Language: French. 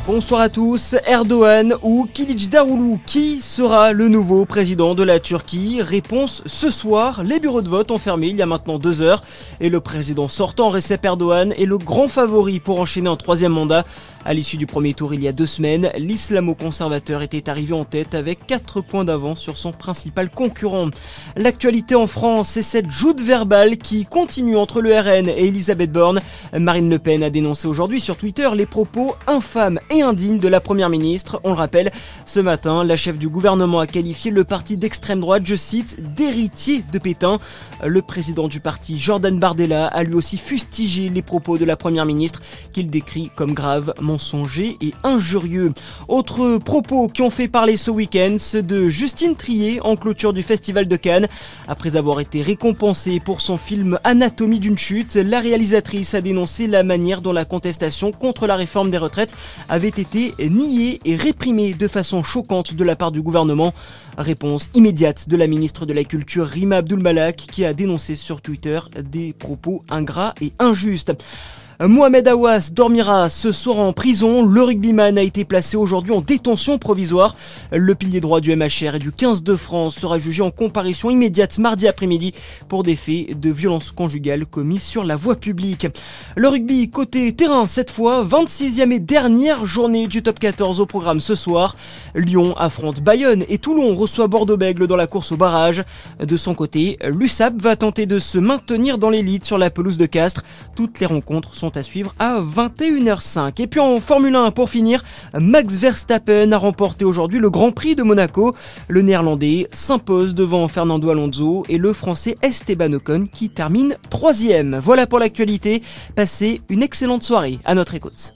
Bonsoir à tous. Erdogan ou Kılıçdaroğlu, qui sera le nouveau président de la Turquie? Réponse ce soir. Les bureaux de vote ont fermé il y a maintenant 2 heures et le président sortant Recep Erdogan est le grand favori pour enchaîner un 3e mandat. À l'issue du premier tour il y a 2 semaines, l'islamo-conservateur était arrivé en tête avec 4 points d'avance sur son principal concurrent. L'actualité en France, c'est cette joute verbale qui continue entre le RN et Elisabeth Borne. Marine Le Pen a dénoncé aujourd'hui sur Twitter les propos infâmes et indignes de la première ministre. On le rappelle, ce matin, la chef du gouvernement a qualifié le parti d'extrême droite, je cite, d'héritier de Pétain. Le président du parti, Jordan Bardella, a lui aussi fustigé les propos de la première ministre qu'il décrit comme graves, mensongers et injurieux. Autres propos qui ont fait parler ce week-end, ceux de Justine Triet en clôture du Festival de Cannes. Après avoir été récompensée pour son film Anatomie d'une chute, la réalisatrice a dénoncé la manière dont la contestation contre la réforme des retraites avait été niée et réprimée de façon choquante de la part du gouvernement. Réponse immédiate de la ministre de la Culture Rima Abdul-Malak qui a dénoncé sur Twitter des propos ingrats et injustes. Mohamed Aouas dormira ce soir en prison. Le rugbyman a été placé aujourd'hui en détention provisoire. Le pilier droit du MHR et du 15 de France sera jugé en comparution immédiate mardi après-midi pour des faits de violence conjugale commis sur la voie publique. Le rugby côté terrain cette fois, 26e et dernière journée du top 14 au programme ce soir. Lyon affronte Bayonne et Toulon reçoit Bordeaux-Bègles dans la course au barrage. De son côté, l'USAP va tenter de se maintenir dans l'élite sur la pelouse de Castres. Toutes les rencontres sont à suivre à 21h05. Et puis en Formule 1 pour finir, Max Verstappen a remporté aujourd'hui le Grand Prix de Monaco. Le Néerlandais s'impose devant Fernando Alonso et le Français Esteban Ocon qui termine 3e. Voilà pour l'actualité. Passez une excellente soirée à notre écoute.